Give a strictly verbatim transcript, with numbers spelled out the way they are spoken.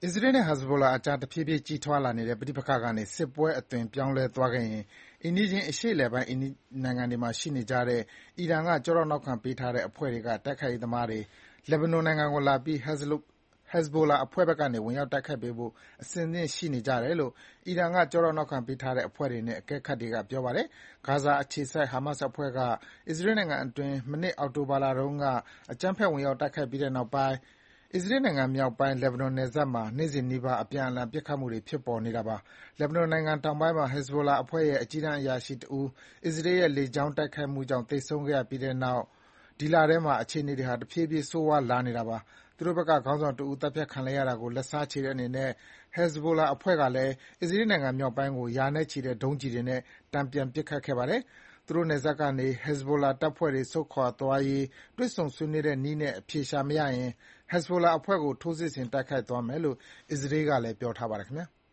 အစ္စရေးနဲ့ Hezbollah အကြားတဖြည်းဖြည်းကြီးထွားလာနေတဲ့ပဋိပက္ခကနေစစ်ပွဲအသွင်ပြောင်းလဲသွားခဲ့ရင်အိမ်နီးချင်းအရှေ့အလယ်ပိုင်းနိုင်ငံတွေမှာရှိနေကြတဲ့အီရန်ကကျောထောက်နောက်ခံပေးထားတဲ့အဖွဲ့တွေကတိုက်ခိုက်ရေးသမားတွေလက်ဘနွန်နိုင်ငံကိုလာပြီး Hezbollah အဖွဲ့ဘက်ကနေဝင်ရောက်တိုက်ခိုက်ပေးဖို့အဆင်သင့်ရှိနေကြတယ်လို့အီရန်ကကျောထောက်နောက်ခံပေးထားတဲ့အဖွဲ့တွေနဲ့အကဲခတ်တွေကပြောပါတယ်။ ဂါဇာအခြေစိုက် ဟာမတ်စ်အဖွဲ့ကအစ္စရေးနိုင်ငံအတွင်းမနှစ်အောက်တိုဘာလတုန်းကအကြမ်းဖက်ဝင်ရောက်တိုက်ခိုက်ပြီးနောက်ပိုင်းအစ္စရေးနိုင်ငံမြောက်ပိုင်းလက်ဘနွန်နယ်စပ်မှာနေ့စဉ်နီးပါးအပြန်အလှန်ပစ်ခတ်မှုတွေဖြစ်ပေါ်နေတာပါ။ လက်ဘနွန်နိုင်ငံတောင်ပိုင်းမှာ Hezbollah အဖွဲ့ရဲ့အကြီးတန်းအရာရှိတဦးအစ္စရေးရဲ့လေကြောင်းတိုက်ခိုက်မှုကြောင့်သေဆုံးခဲ့ရပြီးနောက်ဒီလထဲမှာအခြေအနေတွေဟာတဖြည်းဖြည်းဆိုးဝါးလာနေတာပါ။ သူတို့ဘက်ကခေါင်းဆောင်တဦးသတ်ဖြတ်ခံလိုက်ရတာကိုလက်စားချေတဲ့အနေနဲ့ Hezbollah အဖွဲ့ကလည်းအစ္စရေးနိုင်ငံမြောက်ပိုင်းကိုရာနဲ့ချီတဲ့ဒုံးကျည်တွေနဲ့တန်ပြန်ပစ်ခတ်ခဲ့ပါတယ်။ သူတို့နယ်စပ်ကနေ Hezbollah တပ်ဖွဲ့တွေဆုတ်ခွာသွားရေးတွေ့ဆုံဆွေးနွေးတဲ့နည်းနဲ့အဖြေရှာမရရင် Hezbollah အဖွဲ့ကိုထိုးစစ်ဆင်တိုက်ခိုက်သွားမယ်လို့အစ္စရေးကလည်းပြောထားပါတယ်ခင်ဗျာ။